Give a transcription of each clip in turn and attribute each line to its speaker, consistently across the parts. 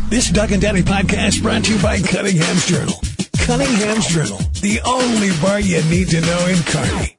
Speaker 1: This Doug and Daddy podcast brought to you by Cunningham's Journal. Cunningham's Journal, the only bar you need to know in Kearney.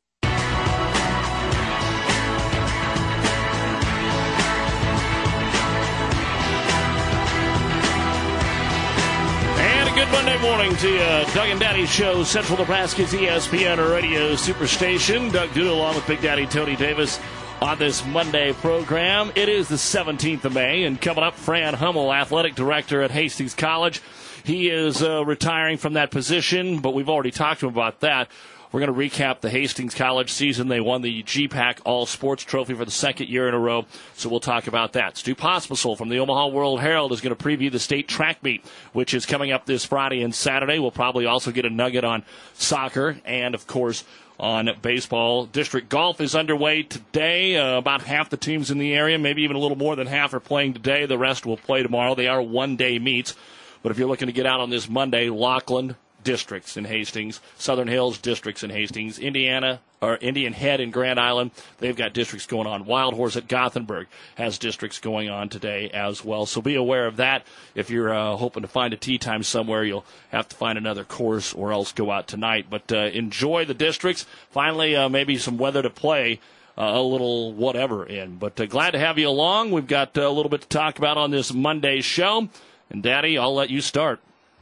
Speaker 2: And a good Monday morning to you. Doug and Daddy Show, Central Nebraska's ESPN Radio Superstation. Doug Duda along with Big Daddy Tony Davis on this Monday program. It is the 17th of May, and coming up, Fran Hummel, athletic director at Hastings College. He is retiring from that position, but we've already talked to him about that. We're going to recap the Hastings College season. They won the GPAC All-Sports Trophy for the second year in a row, so we'll talk about that. Stu Pospisil from the Omaha World-Herald is going to preview the state track meet, which is coming up this Friday and Saturday. We'll probably also get a nugget on soccer and, of course, on baseball. District golf is underway today. About half the teams in the area, maybe even a little more than half, are playing today. The rest will play tomorrow. They are one-day meets. But if you're looking to get out on this Monday, Lockland districts in Hastings, Southern Hills districts in Hastings, Indian Head in Grand Island, they've got districts going on. Wild Horse at Gothenburg has districts going on today as well. So be aware of that. If you're hoping to find a tee time somewhere, you'll have to find another course or else go out tonight. But enjoy the districts. Finally, maybe some weather to play a little whatever in. But glad to have you along. We've got a little bit to talk about on this Monday show. And, Daddy, I'll let you start.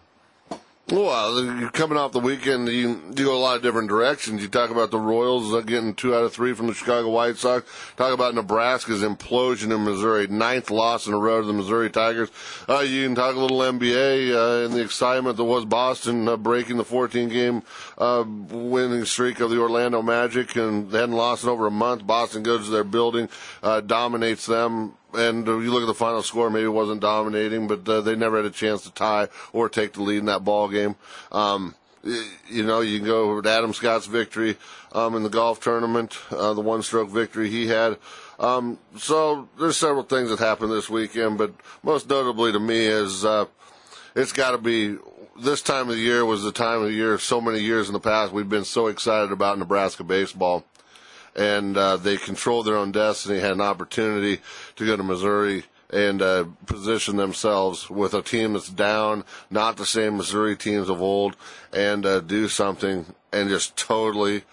Speaker 3: Well, you're coming off the weekend, you go a lot of different directions. You talk about the Royals getting 2 out of 3 from the Chicago White Sox. Talk about Nebraska's implosion in Missouri, 9th loss in a row to the Missouri Tigers. You can talk a little NBA and the excitement that was Boston breaking the 14-game winning streak of the Orlando Magic, and they hadn't lost in over a month. Boston goes to their building, dominates them. And you look at the final score, maybe it wasn't dominating, but they never had a chance to tie or take the lead in that ball game. You can go with Adam Scott's victory in the golf tournament, the one-stroke victory he had. So there's several things that happened this weekend, but most notably to me is it's got to be this time of the year was the time of the year so many years in the past we've been so excited about Nebraska baseball. And they controlled their own destiny, had an opportunity to go to Missouri and position themselves with a team that's down, not the same Missouri teams of old, and do something, and just totally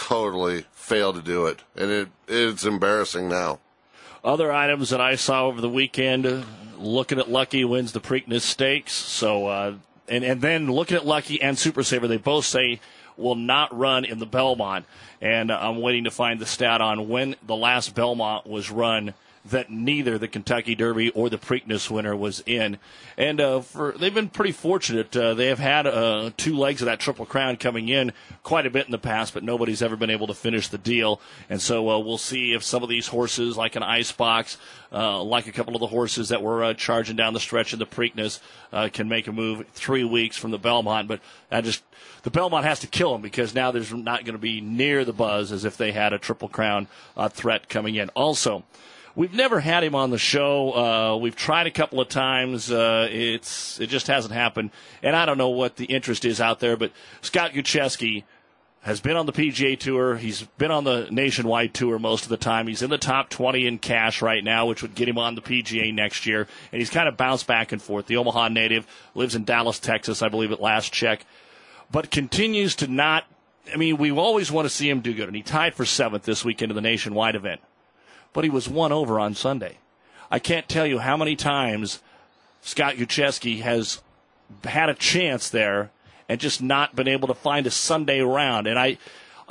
Speaker 3: failed to do it. And it's embarrassing now.
Speaker 2: Other items that I saw over the weekend, looking at Lucky wins the Preakness Stakes. So, and then looking at Lucky and Super Saver, they both say will not run in the Belmont. And I'm waiting to find the stat on when the last Belmont was run that neither the Kentucky Derby or the Preakness winner was in. And they've been pretty fortunate. They have had 2 legs of that Triple Crown coming in quite a bit in the past, but nobody's ever been able to finish the deal. And so we'll see if some of these horses, like an Icebox, like a couple of the horses that were charging down the stretch in the Preakness, can make a move 3 weeks from the Belmont. But the Belmont has to kill them because now there's not going to be near the buzz as if they had a Triple Crown threat coming in. Also, we've never had him on the show. We've tried a couple of times. It just hasn't happened. And I don't know what the interest is out there, but Scott Gucheski has been on the PGA Tour. He's been on the Nationwide Tour most of the time. He's in the top 20 in cash right now, which would get him on the PGA next year. And he's kind of bounced back and forth. The Omaha native, lives in Dallas, Texas, I believe, at last check. But continues to not – we always want to see him do good. And he tied for 7th this weekend in the Nationwide event. But he was 1 over on Sunday. I can't tell you how many times Scott Gucheski has had a chance there and just not been able to find a Sunday round. And I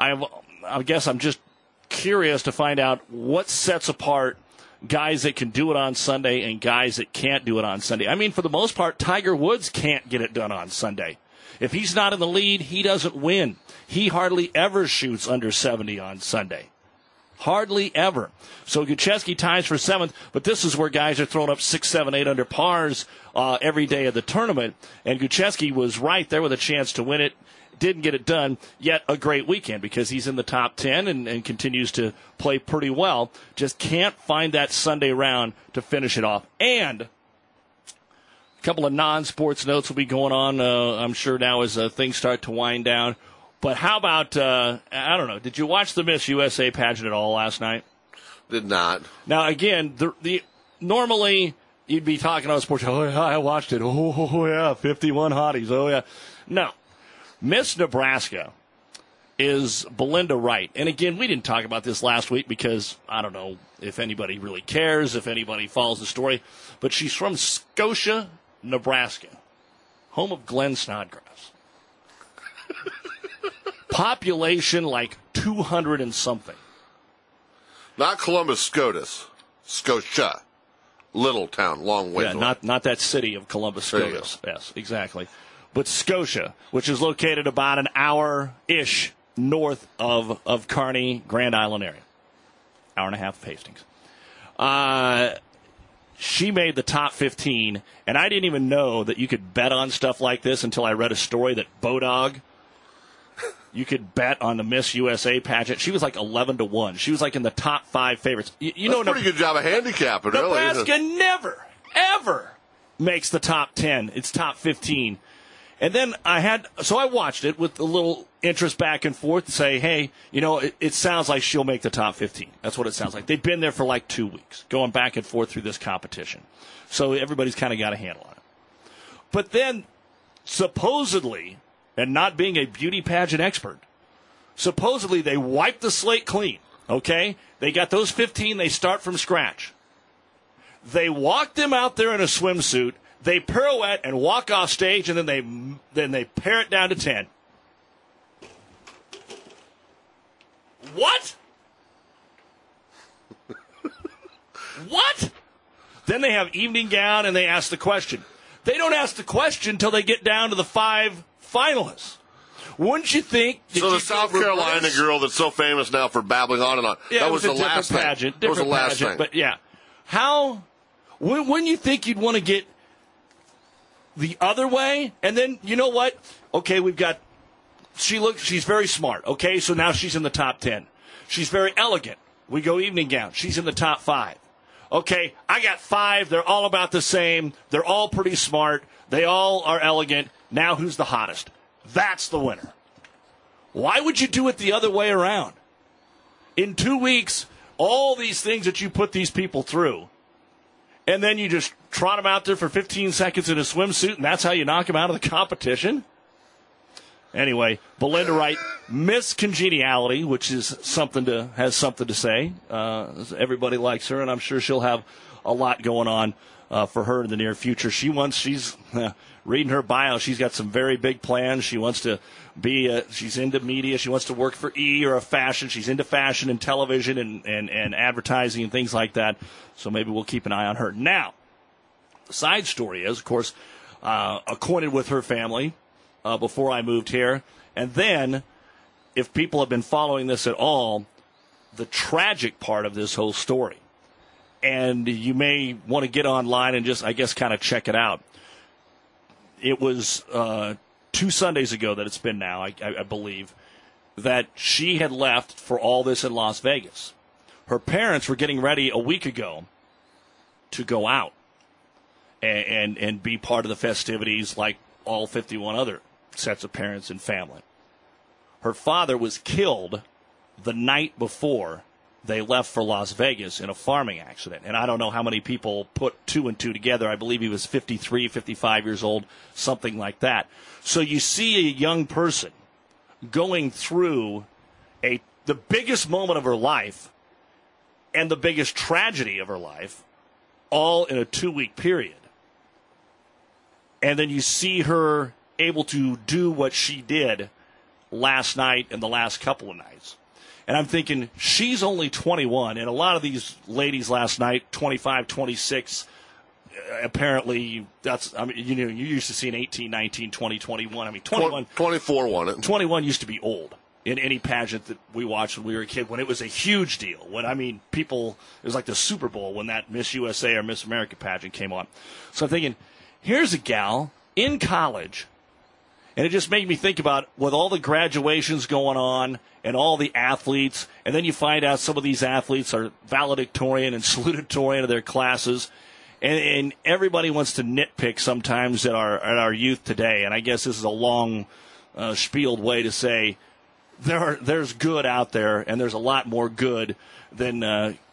Speaker 2: guess I'm just curious to find out what sets apart guys that can do it on Sunday and guys that can't do it on Sunday. For the most part, Tiger Woods can't get it done on Sunday. If he's not in the lead, he doesn't win. He hardly ever shoots under 70 on Sunday. Hardly ever. So Gucheski ties for 7th, but this is where guys are throwing up 6, 7, 8 under pars every day of the tournament. And Gucheski was right there with a chance to win it. Didn't get it done, yet a great weekend because he's in the top 10 and continues to play pretty well. Just can't find that Sunday round to finish it off. And a couple of non-sports notes will be going on, I'm sure, now as things start to wind down. But how about, I don't know, did you watch the Miss USA pageant at all last night?
Speaker 3: Did not.
Speaker 2: Now, again, normally you'd be talking on sports. Oh, yeah, I watched it. Oh, yeah, 51 hotties. Oh, yeah. No. Miss Nebraska is Belinda Wright. And again, we didn't talk about this last week because I don't know if anybody really cares, if anybody follows the story. But she's from Scotia, Nebraska, home of Glenn Snodgrass. Population like 200 and something.
Speaker 3: Not Columbus, SCOTUS. Scotia. Little town, long ways away.
Speaker 2: Not that city of Columbus, SCOTUS. Yes, exactly. But Scotia, which is located about an hour-ish north of Kearney, Grand Island area. Hour and a half of Hastings. She made the top 15, and I didn't even know that you could bet on stuff like this until I read a story that Bodog, you could bet on the Miss USA pageant. She was like 11-1. She was like in the top 5 favorites. You know,
Speaker 3: That's a pretty good job of handicapping, really.
Speaker 2: Nebraska never, ever makes the top 10. It's top 15. And then I watched it with a little interest back and forth to say, hey, you know, it sounds like she'll make the top 15. That's what it sounds like. They've been there for like 2 weeks, going back and forth through this competition. So everybody's kind of got a handle on it. But then, supposedly, and not being a beauty pageant expert, supposedly they wiped the slate clean, okay? They got those 15, they start from scratch. They walk them out there in a swimsuit, they pirouette and walk off stage, and then they pare it down to 10. What? What? Then they have evening gown, and they ask the question. They don't ask the question until they get down to the 5 finalists. Wouldn't you think?
Speaker 3: So the South Carolina girl that's so famous now for babbling on and on.
Speaker 2: Yeah,
Speaker 3: that was the last
Speaker 2: pageant,
Speaker 3: thing. That was the last
Speaker 2: pageant,
Speaker 3: thing.
Speaker 2: But yeah, wouldn't you think you'd want to get the other way? And then you know what? Okay, she's very smart. Okay, so now she's in the top 10. She's very elegant. We go evening gown. She's in the top 5. Okay, I got 5. They're all about the same. They're all pretty smart. They all are elegant. Now who's the hottest? That's the winner. Why would you do it the other way around? In 2 weeks, all these things that you put these people through, and then you just trot them out there for 15 seconds in a swimsuit, and that's how you knock them out of the competition? Anyway, Belinda Wright, Miss Congeniality, which is has something to say. Everybody likes her, and I'm sure she'll have a lot going on for her in the near future. She's reading her bio. She's got some very big plans. She wants to she's into media. She wants to work for E! or a fashion. She's into fashion and television and advertising and things like that. So maybe we'll keep an eye on her. Now, the side story is, of course, acquainted with her family before I moved here. And then, if people have been following this at all, the tragic part of this whole story. And you may want to get online and just, I guess, kind of check it out. It was 2 Sundays ago that it's been now, I believe, that she had left for all this in Las Vegas. Her parents were getting ready a week ago to go out and be part of the festivities like all 51 other sets of parents and family. Her father was killed the night before they left for Las Vegas in a farming accident. And I don't know how many people put 2 and 2 together. I believe he was 53, 55 years old, something like that. So you see a young person going through the biggest moment of her life and the biggest tragedy of her life all in a 2-week period. And then you see her able to do what she did last night and the last couple of nights. And I'm thinking, she's only 21, and a lot of these ladies last night, 25, 26, apparently, you're used to seeing 18, 19, 20, 21. I mean, 21.
Speaker 3: 24 won it.
Speaker 2: 21 used to be old in any pageant that we watched when we were a kid, when it was a huge deal. It was like the Super Bowl when that Miss USA or Miss America pageant came on. So I'm thinking, here's a gal in college, and it just made me think about, with all the graduations going on and all the athletes, and then you find out some of these athletes are valedictorian and salutatorian of their classes, and everybody wants to nitpick sometimes at our youth today. And I guess this is a long, spieled way to say there's good out there, and there's a lot more good than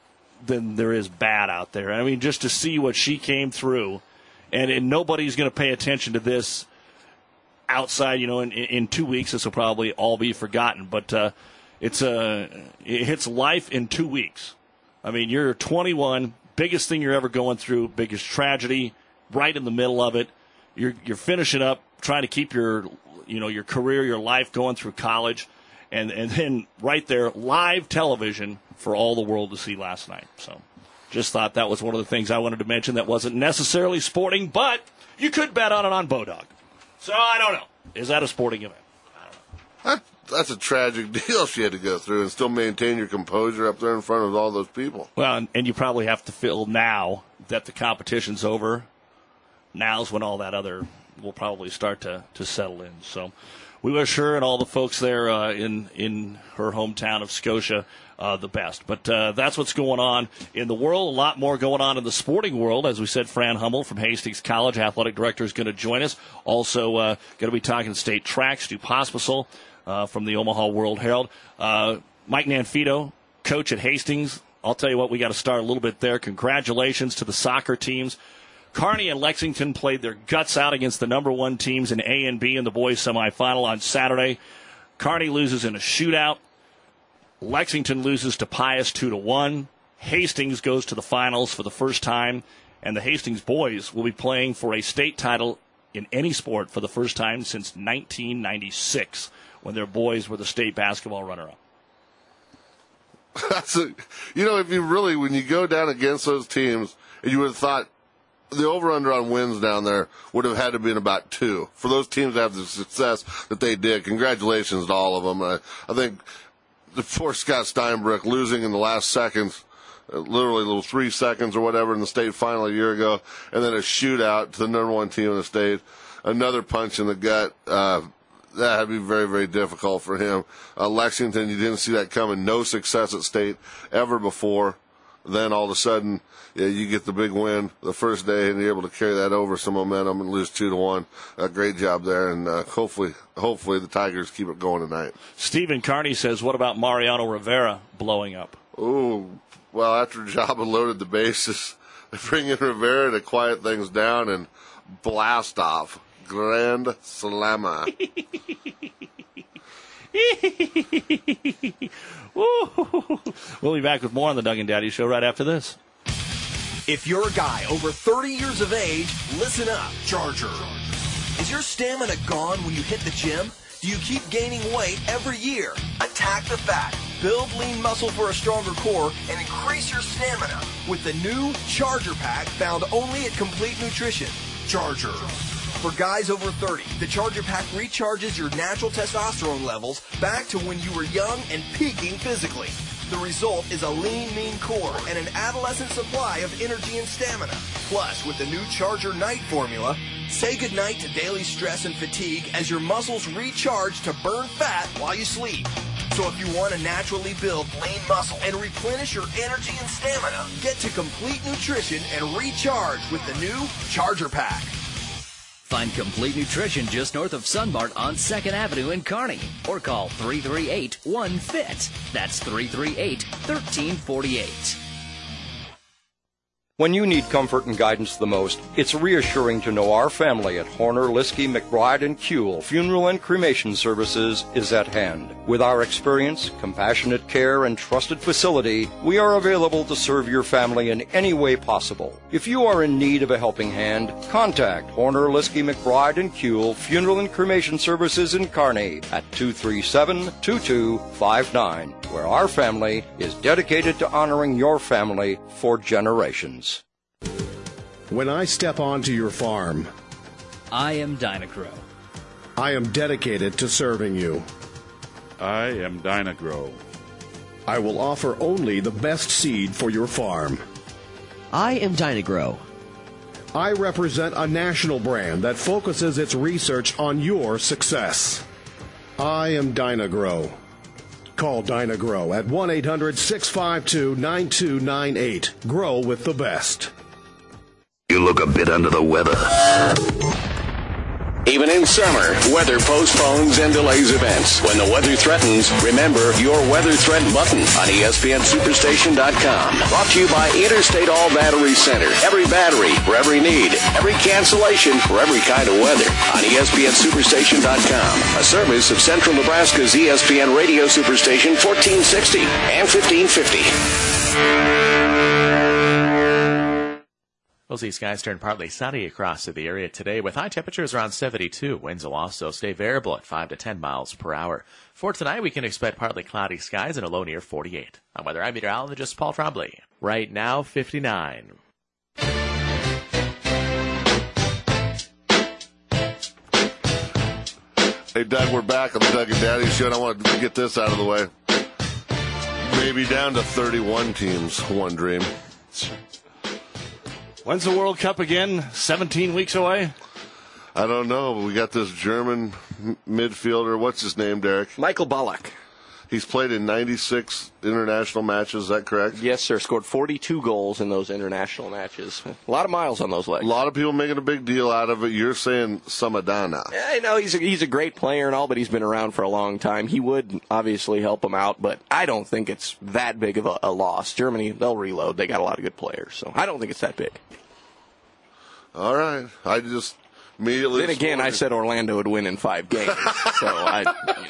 Speaker 2: than there is bad out there. I mean, just to see what she came through, and nobody's going to pay attention to this outside. In 2 weeks, this will probably all be forgotten. But it hits life in 2 weeks. I mean, you're 21, biggest thing you're ever going through, biggest tragedy, right in the middle of it. You're finishing up, trying to keep your career, your life going through college, and then right there, live television for all the world to see last night. So just thought that was one of the things I wanted to mention that wasn't necessarily sporting, but you could bet on it on Bodog. So I don't know. Is that a sporting event? I don't know.
Speaker 3: That's a tragic deal she had to go through and still maintain your composure up there in front of all those people.
Speaker 2: Well, and you probably have to feel now that the competition's over. Now's when all that other will probably start to settle in. So we wish her and all the folks there in her hometown of Scotia the best. But that's what's going on in the world. A lot more going on in the sporting world. As we said, Fran Hummel from Hastings College, athletic director, is going to join us. Also going to be talking state track, Stu Pospisil from the Omaha World Herald. Mike Nanfito, coach at Hastings. I'll tell you what, we got to start a little bit there. Congratulations to the soccer teams. Kearney and Lexington played their guts out against the number one teams in A and B in the boys semifinal on Saturday. Kearney loses in a shootout. Lexington loses to Pius 2-1. Hastings goes to the finals for the first time, and the Hastings boys will be playing for a state title in any sport for the first time since 1996, when their boys were the state basketball runner-up.
Speaker 3: If you really, when you go down against those teams, you would have thought the over-under on wins down there would have had to been about 2 for those teams to have the success that they did. Congratulations to all of them. I think for Scott Steinbrook losing in the last seconds, literally little 3 seconds or whatever in the state final a year ago, and then a shootout to the number one team in the state, another punch in the gut. That would be very, very difficult for him. Lexington, you didn't see that coming. No success at state ever before. Then all of a sudden, you get the big win the first day, and you're able to carry that over some momentum and lose 2-1. Great job there, and hopefully the Tigers keep it going tonight.
Speaker 2: Stephen Carney says, what about Mariano Rivera blowing up?
Speaker 3: Ooh, well, after Jabba loaded the bases, they bring in Rivera to quiet things down and blast off. Grand Slammer.
Speaker 2: We'll be back with more on the Doug and Daddy Show right after this.
Speaker 4: If you're a guy over 30 years of age, listen up. Charger. Is your stamina gone when you hit the gym? Do you keep gaining weight every year? Attack the fat, build lean muscle for a stronger core, and increase your stamina with the new Charger Pack found only at Complete Nutrition. Charger. For guys over 30, the Charger Pack recharges your natural testosterone levels back to when you were young and peaking physically. The result is a lean, mean core and an adolescent supply of energy and stamina. Plus, with the new Charger Night formula, say goodnight to daily stress and fatigue as your muscles recharge to burn fat while you sleep. So if you want to naturally build lean muscle and replenish your energy and stamina, get to Complete Nutrition and recharge with the new Charger Pack.
Speaker 5: Find Complete Nutrition just north of Sunmart on 2nd Avenue in Kearney. Or call 338-1FIT. That's 338-1348.
Speaker 6: When you need comfort and guidance the most, it's reassuring to know our family at Horner, Liskey, McBride, and Kuehl Funeral and Cremation Services is at hand. With our experience, compassionate care, and trusted facility, we are available to serve your family in any way possible. If you are in need of a helping hand, contact Horner, Liskey, McBride, and Kuehl Funeral and Cremation Services in Kearney at 237-2259, where our family is dedicated to honoring your family for generations.
Speaker 7: When I step onto your farm,
Speaker 5: I am Dynagro.
Speaker 7: I am dedicated to serving you.
Speaker 8: I am Dynagro.
Speaker 7: I will offer only the best seed for your farm.
Speaker 9: I am Dynagro.
Speaker 7: I represent a national brand that focuses its research on your success. I am Dynagro. Call Dynagro at 1-800-652-9298. Grow with the best.
Speaker 1: You look a bit under the weather.
Speaker 10: Even in summer, weather postpones and delays events. When the weather threatens, remember your weather threat button on ESPNSuperstation.com. Brought to you by Interstate All Battery Center. Every battery for every need. Every cancellation for every kind of weather on ESPNSuperstation.com. A service of Central Nebraska's ESPN Radio Superstation 1460 and 1550.
Speaker 11: We'll see skies turn partly sunny across the area today with high temperatures around 72. Winds will also stay variable at 5 to 10 miles per hour. For tonight, we can expect partly cloudy skies and a low near 48. On weather, I'm meteorologist Paul Trombley. Right now, 59.
Speaker 3: Hey, Doug, we're back on the Doug and Daddy Show, and I want to get this out of the way. Maybe down to 31 teams, one dream.
Speaker 2: When's the World Cup again? 17 weeks away?
Speaker 3: I don't know. We got this German midfielder. What's his name, Derek?
Speaker 12: Michael Ballack.
Speaker 3: He's played in 96 international matches. Is that correct?
Speaker 12: Yes, sir. Scored 42 goals in those international matches. A lot of miles on those legs.
Speaker 3: A lot of people making a big deal out of it. You're saying Samadana.
Speaker 12: Yeah, I know he's a great player and all, but he's been around for a long time. He would obviously help him out, but I don't think it's that big of a loss. Germany, they'll reload. They got a lot of good players, so I don't think it's that big.
Speaker 3: All right. I just immediately...
Speaker 12: Then again, I said Orlando would win in 5 games, so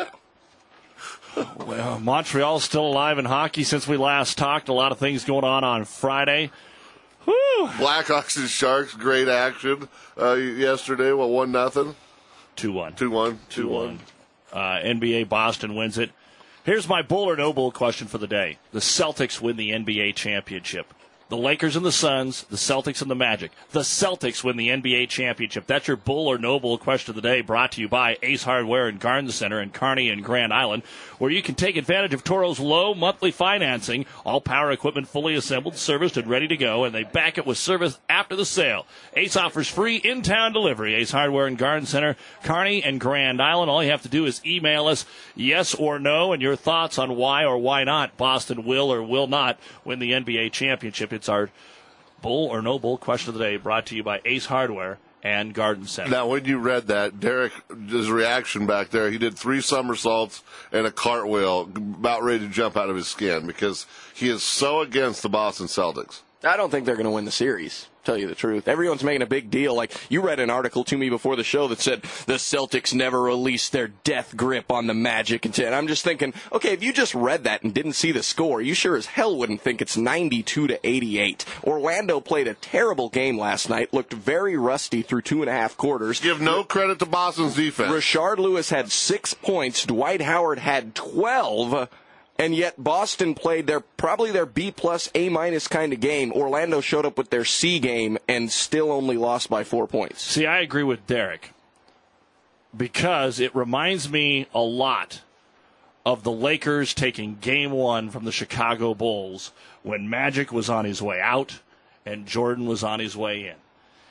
Speaker 2: Well, Montreal's still alive in hockey since we last talked. A lot of things going on Friday. Whew.
Speaker 3: Blackhawks and Sharks, great action yesterday. 1-0?
Speaker 2: 2-1.
Speaker 3: 2-1.
Speaker 2: NBA Boston wins it. Here's my bull or no bull question for the day. The Celtics win the NBA championship. The Lakers and the Suns, the Celtics and the Magic. The Celtics win the NBA championship. That's your bull or no bull question of the day, brought to you by Ace Hardware and Garden Center in Kearney and Grand Island, where you can take advantage of Toro's low monthly financing. All power equipment fully assembled, serviced, and ready to go, and they back it with service after the sale. Ace offers free in-town delivery. Ace Hardware and Garden Center, Kearney and Grand Island. All you have to do is email us yes or no and your thoughts on why or why not Boston will or will not win the NBA championship. It's our bull or no bull question of the day, brought to you by Ace Hardware and Garden Center.
Speaker 3: Now, when you read that, Derek, his reaction back there, he did 3 somersaults and a cartwheel, about ready to jump out of his skin, because he is so against the Boston Celtics.
Speaker 12: I don't think they're going to win the series, tell you the truth. Everyone's making a big deal. Like, you read an article to me before the show that said the Celtics never released their death grip on the Magic. And I'm just thinking, okay, if you just read that and didn't see the score, you sure as hell wouldn't think it's 92-88. Orlando played a terrible game last night, looked very rusty through 2.5 quarters.
Speaker 3: Give no credit to Boston's defense.
Speaker 12: Rashard Lewis had 6 points. Dwight Howard had 12. And yet Boston played probably their B-plus, A-minus kind of game. Orlando showed up with their C game and still only lost by 4 points.
Speaker 2: See, I agree with Derek, because it reminds me a lot of the Lakers taking Game 1 from the Chicago Bulls when Magic was on his way out and Jordan was on his way in.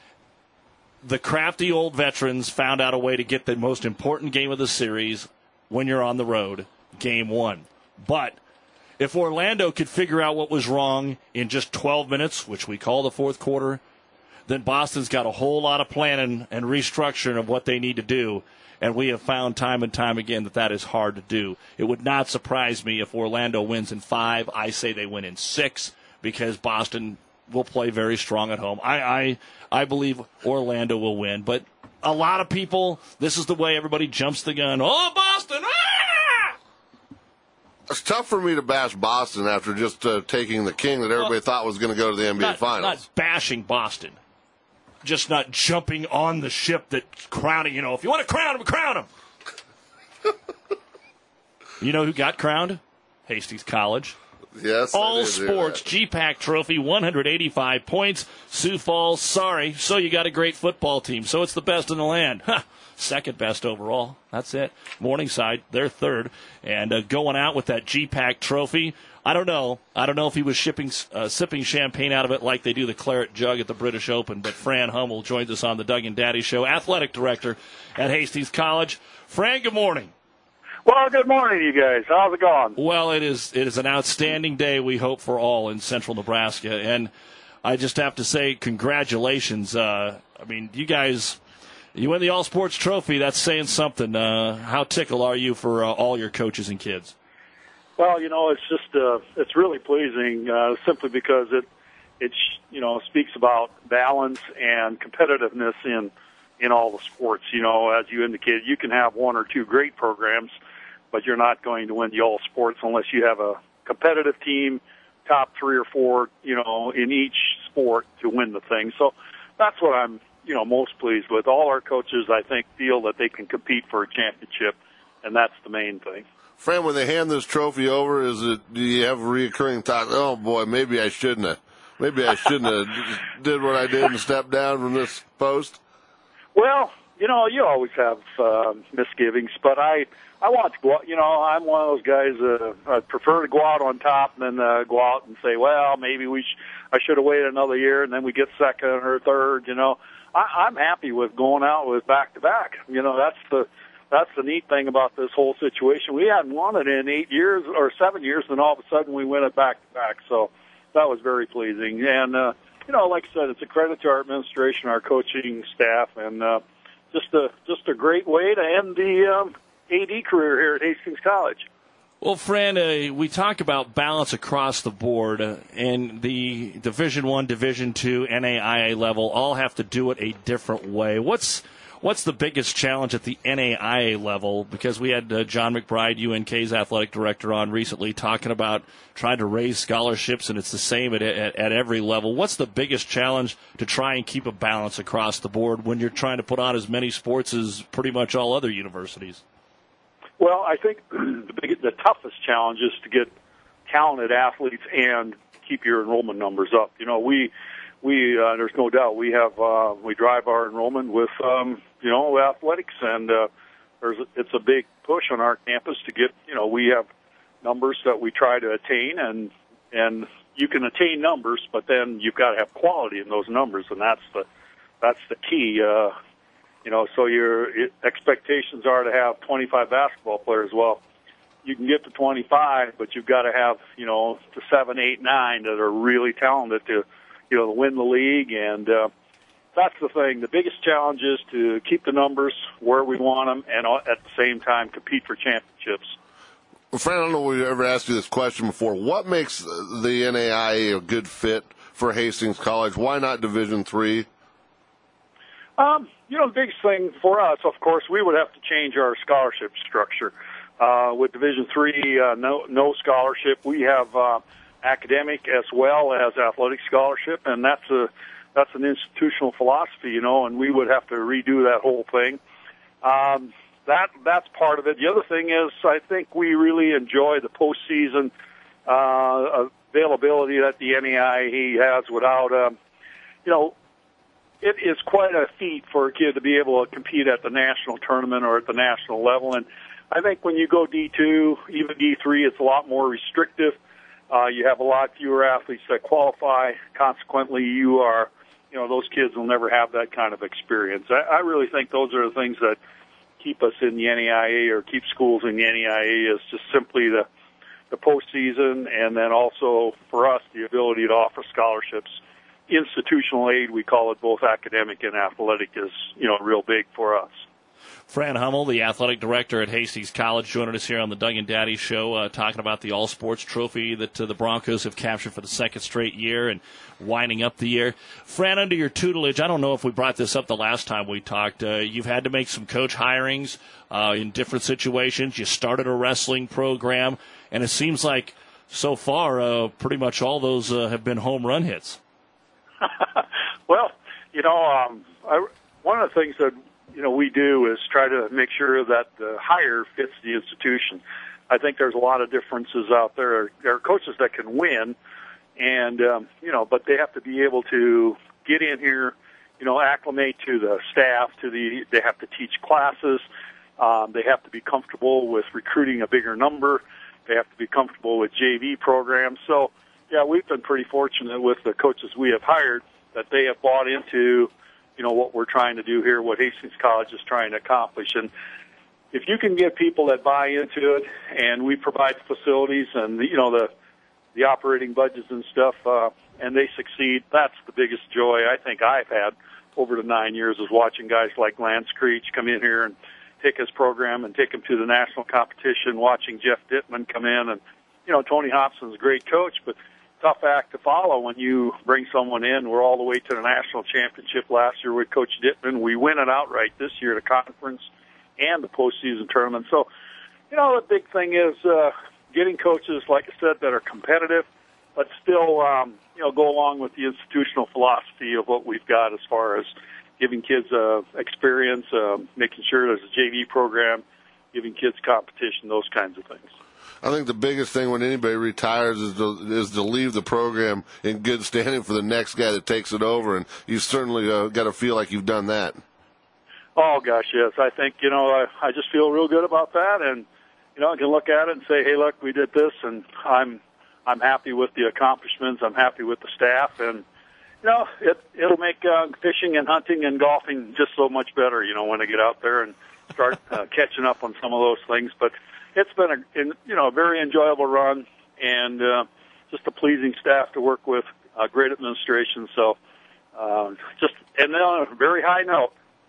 Speaker 2: The crafty old veterans found out a way to get the most important game of the series when you're on the road, Game 1. But if Orlando could figure out what was wrong in just 12 minutes, which we call the fourth quarter, then Boston's got a whole lot of planning and restructuring of what they need to do. And we have found time and time again that is hard to do. It would not surprise me if Orlando wins in 5. I say they win in 6, because Boston will play very strong at home. I believe Orlando will win. But a lot of people, this is the way everybody jumps the gun. Oh, Boston! Ah!
Speaker 3: It's tough for me to bash Boston after just taking the king that everybody thought was going to go to the NBA Finals.
Speaker 2: Not bashing Boston. Just not jumping on the ship that crowning, if you want to crown him, crown him. You know who got crowned? Hastings College.
Speaker 3: Yes.
Speaker 2: All sports GPAC trophy, 185 points. Sioux Falls, sorry. So you got a great football team. So it's the best in the land. Second best overall. That's it. Morningside, they're third. And going out with that GPAC trophy, I don't know if he was sipping champagne out of it like they do the claret jug at the British Open. But Fran Hummel joins us on the Doug and Daddy Show, athletic director at Hastings College. Fran, good morning.
Speaker 13: Well, good morning, you guys. How's it going?
Speaker 2: Well, it is an outstanding day, we hope, for all in central Nebraska. And I just have to say congratulations. You guys You win the All Sports Trophy. That's saying something. How tickled are you for all your coaches and kids?
Speaker 13: Well, it's just it's really pleasing simply because it speaks about balance and competitiveness in all the sports. As you indicated, you can have one or two great programs, but you're not going to win the all sports unless you have a competitive team, top 3 or 4, in each sport to win the thing. So that's what I'm, most pleased with. All our coaches, I think, feel that they can compete for a championship, and that's the main thing.
Speaker 3: Fran, when they hand this trophy over, do you have a reoccurring thought, oh boy, maybe I shouldn't have did what I did and stepped down from this post?
Speaker 13: Well, you always have misgivings, but I want to go out. I'm one of those guys. I prefer to go out on top than go out and say, well, maybe I should have waited another year and then we get second or third. I'm happy with going out with back-to-back. That's the neat thing about this whole situation. We hadn't won it in 8 years or 7 years, and all of a sudden we win it back-to-back. So that was very pleasing. And, like I said, it's a credit to our administration, our coaching staff, and just a great way to end the AD career here at Hastings College.
Speaker 2: Well, Fran, we talk about balance across the board, and the Division I, Division II, NAIA level all have to do it a different way. What's the biggest challenge at the NAIA level? Because we had John McBride, UNK's athletic director, on recently talking about trying to raise scholarships, and it's the same at every level. What's the biggest challenge to try and keep a balance across the board when you're trying to put on as many sports as pretty much all other universities?
Speaker 13: Well, I think the toughest challenge is to get talented athletes and keep your enrollment numbers up. We there's no doubt we drive our enrollment with athletics, and it's a big push on our campus to get we have numbers that we try to attain, and you can attain numbers, but then you've got to have quality in those numbers, and that's the key. So your expectations are to have 25 basketball players. Well, you can get to 25, but you've got to have to 7, 8, 9 that are really talented to win the league, and that's the thing. The biggest challenge is to keep the numbers where we want them, and at the same time compete for championships.
Speaker 3: Well, Fran, I don't know if we've ever asked you this question before. What makes the NAIA a good fit for Hastings College? Why not Division III?
Speaker 13: The biggest thing for us, of course, we would have to change our scholarship structure. With Division III, no scholarship. We have academic as well as athletic scholarship, and that's an institutional philosophy, and we would have to redo that whole thing. That's part of it. The other thing is, I think we really enjoy the postseason availability that the NAIA has without, it is quite a feat for a kid to be able to compete at the national tournament or at the national level. And I think when you go D2, even D3, it's a lot more restrictive. You have a lot fewer athletes that qualify. Consequently, those kids will never have that kind of experience. I really think those are the things that keep us in the NAIA or keep schools in the NAIA is just simply the postseason, and then also for us the ability to offer scholarships. Institutional aid, we call it, both academic and athletic, is real big for us.
Speaker 2: Fran Hummel, the athletic director at Hastings College, joining us here on the Doug and Daddy Show, talking about the All Sports Trophy that the Broncos have captured for the second straight year and winding up the year. Fran, under your tutelage, I don't know if we brought this up the last time we talked, you've had to make some coach hirings in different situations. You started a wrestling program, and it seems like so far pretty much all those have been home run hits.
Speaker 13: Well, one of the things that we do is try to make sure that the hire fits the institution. I think there's a lot of differences out there. There are coaches that can win, and but they have to be able to get in here, acclimate to the staff, they have to teach classes. They have to be comfortable with recruiting a bigger number. They have to be comfortable with JV programs. So, yeah, we've been pretty fortunate with the coaches we have hired that they have bought into, what we're trying to do here, what Hastings College is trying to accomplish. And if you can get people that buy into it, and we provide facilities and, the operating budgets and stuff, and they succeed, that's the biggest joy I think I've had over the 9 years is watching guys like Lance Creech come in here and take his program and take him to the national competition, watching Jeff Dittman come in. And, Tony Hobson's a great coach, but tough act to follow when you bring someone in. We're all the way to the national championship last year with Coach Dittman. We win it outright this year, the conference and the postseason tournament. So, the big thing is getting coaches, like I said, that are competitive, but still, go along with the institutional philosophy of what we've got as far as giving kids experience, making sure there's a JV program, giving kids competition, those kinds of things.
Speaker 3: I think the biggest thing when anybody retires is to leave the program in good standing for the next guy that takes it over, and you certainly got to feel like you've done that.
Speaker 13: Oh, gosh, yes. I think, I just feel real good about that, and, I can look at it and say, hey, look, we did this, and I'm happy with the accomplishments. I'm happy with the staff, and, it'll make fishing and hunting and golfing just so much better, when I get out there and start catching up on some of those things. But it's been a very enjoyable run, and just a pleasing staff to work with, great administration. So and then on a very high note.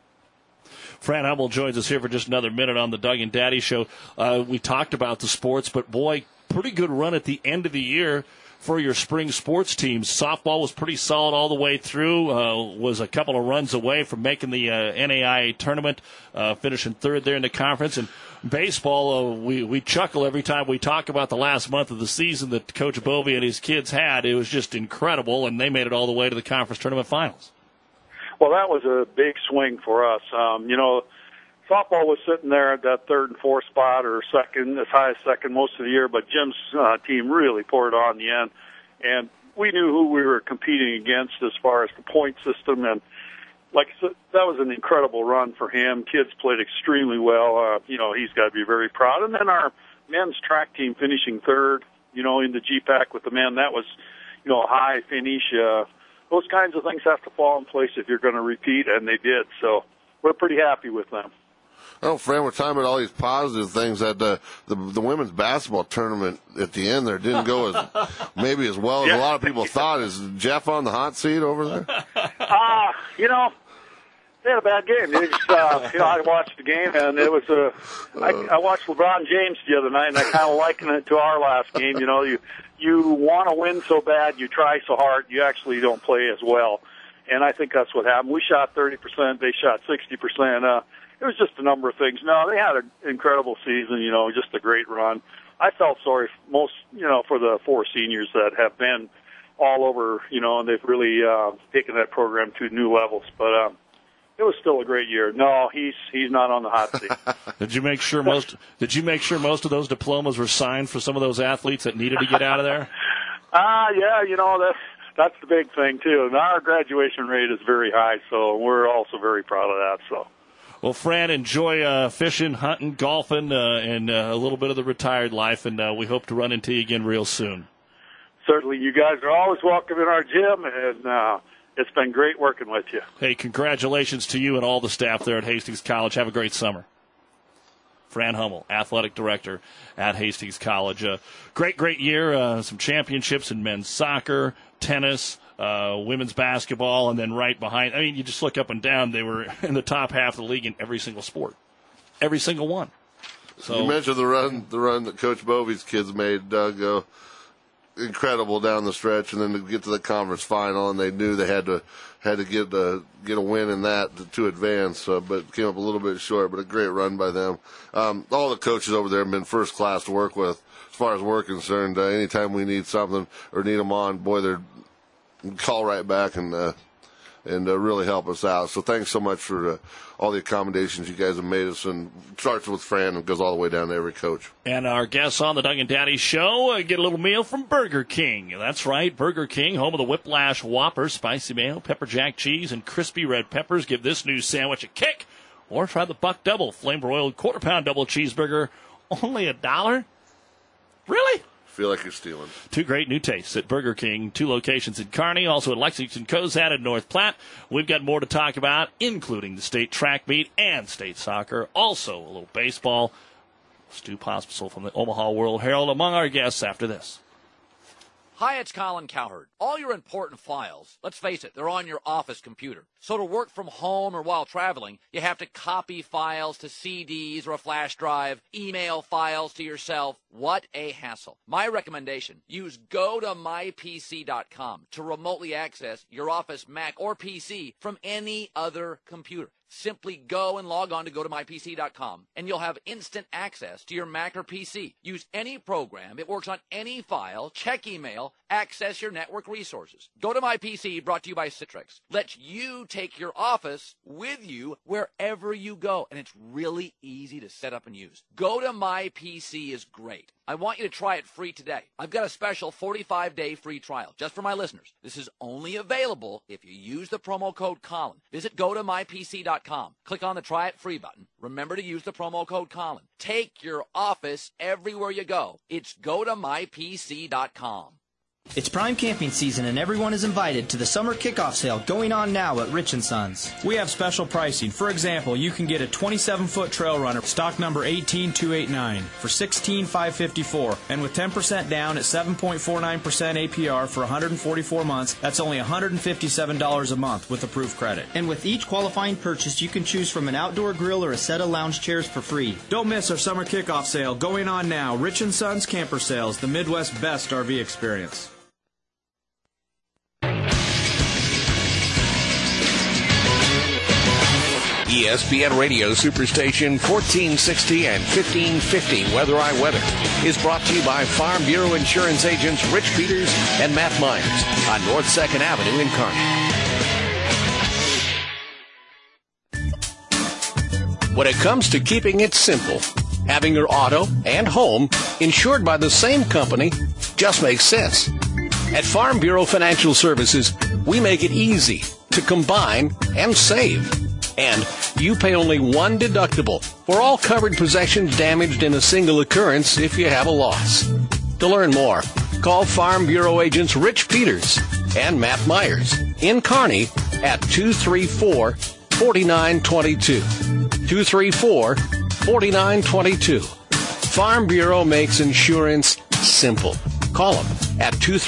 Speaker 2: Fran Hummel joins us here for just another minute on the Doug and Daddy Show. We talked about the sports, but boy, pretty good run at the end of the year for your spring sports teams. Softball was pretty solid all the way through, was a couple of runs away from making the NAIA tournament, finishing third there in the conference. And baseball, we chuckle every time we talk about the last month of the season that Coach Bovey and his kids had. It was just incredible, and they made it all the way to the conference tournament finals.
Speaker 13: Well, that was a big swing for us. Softball was sitting there at that third and fourth spot, or second, as high as second most of the year, but Jim's team really poured on in the end. And we knew who we were competing against as far as the point system. And like I said, that was an incredible run for him. Kids played extremely well. He's got to be very proud. And then our men's track team finishing third, in the GPAC with the men, that was, a high finish. Those kinds of things have to fall in place if you're going to repeat, and they did. So we're pretty happy with them.
Speaker 3: Oh, Fran, we're talking about all these positive things. That the women's basketball tournament at the end there didn't go as well as a lot of people thought. Is Jeff on the hot seat over there?
Speaker 13: They had a bad game. They just, I watched the game, and it was I watched LeBron James the other night, and I kind of likened it to our last game. You want to win so bad, you try so hard, you actually don't play as well. And I think that's what happened. We shot 30%, they shot 60%. It was just a number of things. No, they had an incredible season, just a great run. I felt sorry for the four seniors that have been all over, and they've really taken that program to new levels. But it was still a great year. No, he's not on the hot seat.
Speaker 2: Did you make sure most of those diplomas were signed for some of those athletes that needed to get out of there?
Speaker 13: Yeah, that's the big thing too. And our graduation rate is very high, so we're also very proud of that. So.
Speaker 2: Well, Fran, enjoy fishing, hunting, golfing, and a little bit of the retired life, and we hope to run into you again real soon.
Speaker 13: Certainly. You guys are always welcome in our gym, and it's been great working with you.
Speaker 2: Hey, congratulations to you and all the staff there at Hastings College. Have a great summer. Fran Hummel, athletic director at Hastings College. Great year, some championships in men's soccer, tennis, women's basketball, and then right behind. I mean, you just look up and down. They were in the top half of the league in every single sport, every single one. So
Speaker 3: you mentioned the run that Coach Bovey's kids made, Doug. Incredible down the stretch, and then to get to the conference final, and they knew they had to get a win in that to advance, but came up a little bit short. But a great run by them. All the coaches over there have been first class to work with, as far as we're concerned. Anytime we need something or need them on, boy, they're call right back and really help us out. So thanks so much for all the accommodations you guys have made us, and starts with Fran and goes all the way down to every coach.
Speaker 2: And our guests on the Doug and Daddy Show get a little meal from Burger King. That's right, Burger King, home of the Whiplash Whopper, spicy mayo, pepper jack cheese, and crispy red peppers. Give this new sandwich a kick, or try the Buck Double, flame-broiled quarter-pound double cheeseburger, only $1. Really?
Speaker 3: Feel like you're stealing.
Speaker 2: Two great new tastes at Burger King, 2 locations in Kearney, also in Lexington, Cozad, and North Platte. We've got more to talk about, including the state track meet and state soccer, also a little baseball. Stu Pospisil from the Omaha World Herald among our guests after this.
Speaker 14: Hi, it's Colin Cowherd. All your important files, let's face it, they're on your office computer. So to work from home or while traveling, you have to copy files to CDs or a flash drive, email files to yourself. What a hassle. My recommendation, use GoToMyPC.com to remotely access your Office Mac or PC from any other computer. Simply go and log on to GoToMyPC.com, and you'll have instant access to your Mac or PC. Use any program. It works on any file. Check email. Access your network resources. GoToMyPC, brought to you by Citrix, lets you take your Office with you wherever you go, and it's really easy to set up and use. GoToMyPC is great. I want you to try it free today. I've got a special 45-day free trial just for my listeners. This is only available if you use the promo code Colin. Visit GoToMyPC.com. Click on the Try It Free button. Remember to use the promo code Colin. Take your Office everywhere you go. It's GoToMyPC.com.
Speaker 15: It's prime camping season and everyone is invited to the summer kickoff sale going on now at Rich & Sons.
Speaker 16: We have special pricing. For example, you can get a 27-foot trail runner, stock number 18289 for $16,554, and with 10% down at 7.49% APR for 144 months, that's only $157 a month with approved credit.
Speaker 15: And with each qualifying purchase, you can choose from an outdoor grill or a set of lounge chairs for free.
Speaker 16: Don't miss our summer kickoff sale going on now. Rich & Sons Camper Sales, the Midwest's best RV experience.
Speaker 10: ESPN Radio Superstation 1460 and 1550 Weather I Weather is brought to you by Farm Bureau Insurance agents Rich Peters and Matt Myers on North 2nd Avenue in Kearney. When it comes to keeping it simple, having your auto and home insured by the same company just makes sense. At Farm Bureau Financial Services, we make it easy to combine and save. And you pay only one deductible for all covered possessions damaged in a single occurrence if you have a loss. To learn more, call Farm Bureau agents Rich Peters and Matt Myers in Kearney at 234-4922. 234-4922. Farm Bureau makes insurance simple. Call them at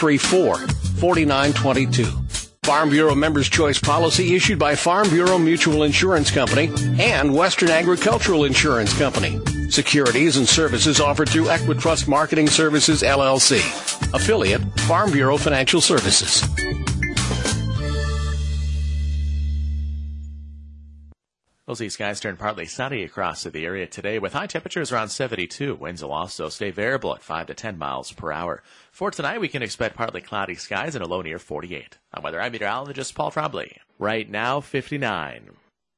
Speaker 10: 234-4922. Farm Bureau Members' Choice policy issued by Farm Bureau Mutual Insurance Company and Western Agricultural Insurance Company. Securities and services offered through Equitrust Marketing Services, LLC. Affiliate, Farm Bureau Financial Services.
Speaker 11: We'll see skies turn partly sunny across the area today with high temperatures around 72. Winds will also stay variable at 5 to 10 miles per hour. For tonight, we can expect partly cloudy skies and a low near 48. On weather, I'm meteorologist Paul Trombley. Right now, 59.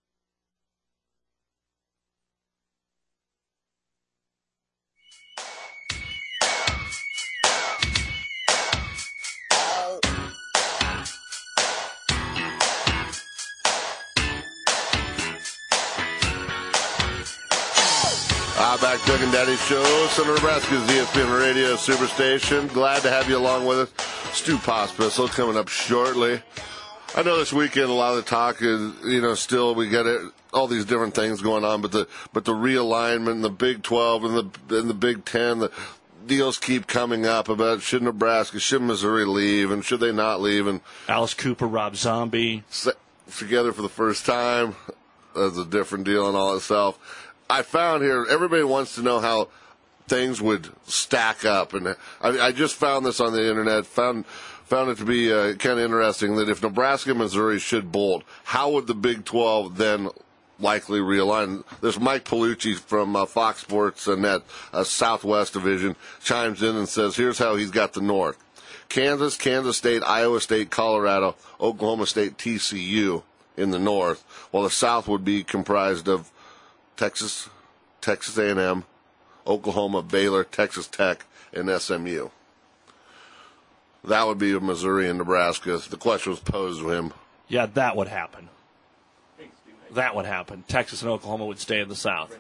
Speaker 3: Back Doug and Daddy Show, Central Nebraska's ESPN Radio Superstation. Glad to have you along with us. Stu Pospisil coming up shortly. I know this weekend a lot of the talk is, still we got all these different things going on, but the realignment, the Big 12 and the Big 10, the deals keep coming up about should Nebraska, should Missouri leave, and should they not leave? And
Speaker 2: Alice Cooper, Rob Zombie
Speaker 3: together for the first time. That's a different deal in all itself. I found here, everybody wants to know how things would stack up. And I just found this on the internet, found it to be kind of interesting that if Nebraska and Missouri should bolt, how would the Big 12 then likely realign? There's Mike Palucci from Fox Sports Net, Southwest Division, chimes in and says, here's how he's got the North. Kansas, Kansas State, Iowa State, Colorado, Oklahoma State, TCU in the North, while the South would be comprised of Texas, Texas A&M, Oklahoma, Baylor, Texas Tech, and SMU. That would be Missouri and Nebraska. The question was posed to him.
Speaker 2: Yeah, that would happen. That would happen. Texas and Oklahoma would stay in the South.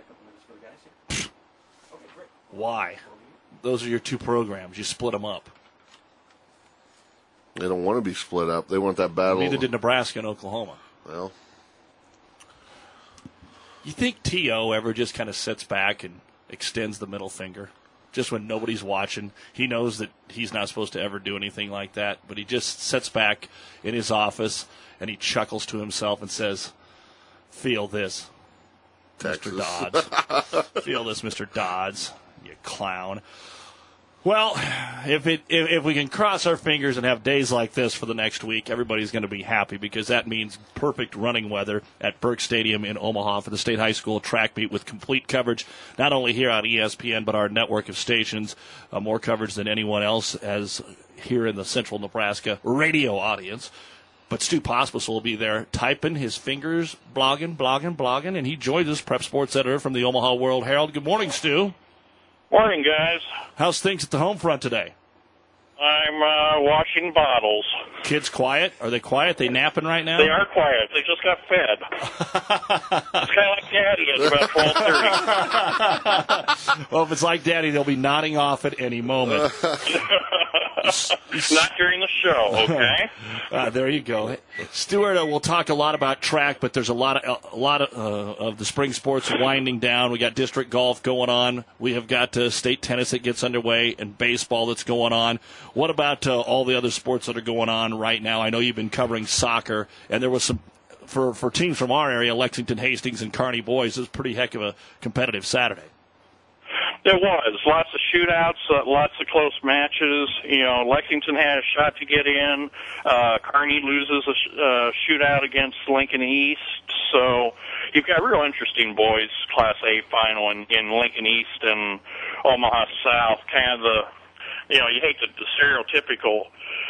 Speaker 2: Why? Those are your two programs. You split them up.
Speaker 3: They don't want to be split up. They want that battle.
Speaker 2: Neither did Nebraska and Oklahoma.
Speaker 3: Well,
Speaker 2: you think T.O. ever just kind of sits back and extends the middle finger? just when nobody's watching. He knows that he's not supposed to ever do anything like that, but he just sits back in his office and he chuckles to himself and says, "Feel this,
Speaker 3: Texas.
Speaker 2: Mr. Dodds. Feel this, Mr. Dodds, you clown." Well, if we can cross our fingers and have days like this for the next week, everybody's going to be happy because that means perfect running weather at Burke Stadium in Omaha for the State High School track meet with complete coverage, not only here on ESPN, but our network of stations, more coverage than anyone else as here in the Central Nebraska radio audience. But Stu Pospisil will be there typing his fingers, blogging, and he joins us, prep sports editor from the Omaha World Herald. Good morning, Stu.
Speaker 17: Morning, guys.
Speaker 2: How's things at the home front today?
Speaker 17: I'm washing bottles.
Speaker 2: Kids quiet? Are they quiet? They napping right now?
Speaker 17: They are quiet. They just got fed. It's kind of like Daddy at about 12:30.
Speaker 2: Well, if it's like Daddy, they'll be nodding off at any moment.
Speaker 17: Not during the show, okay?
Speaker 2: There you go, Stuart. We'll talk a lot about track, but there's a lot of the spring sports winding down. We got district golf going on. We have got state tennis that gets underway and baseball that's going on. What about all the other sports that are going on right now? I know you've been covering soccer, and there was some for teams from our area, Lexington, Hastings, and Kearney boys. It was a pretty heck of a competitive Saturday.
Speaker 17: There was lots of shootouts, lots of close matches. Lexington had a shot to get in. Kearney loses a shootout against Lincoln East. So you've got real interesting boys Class A final in Lincoln East and Omaha South. Kind of you hate the stereotypical,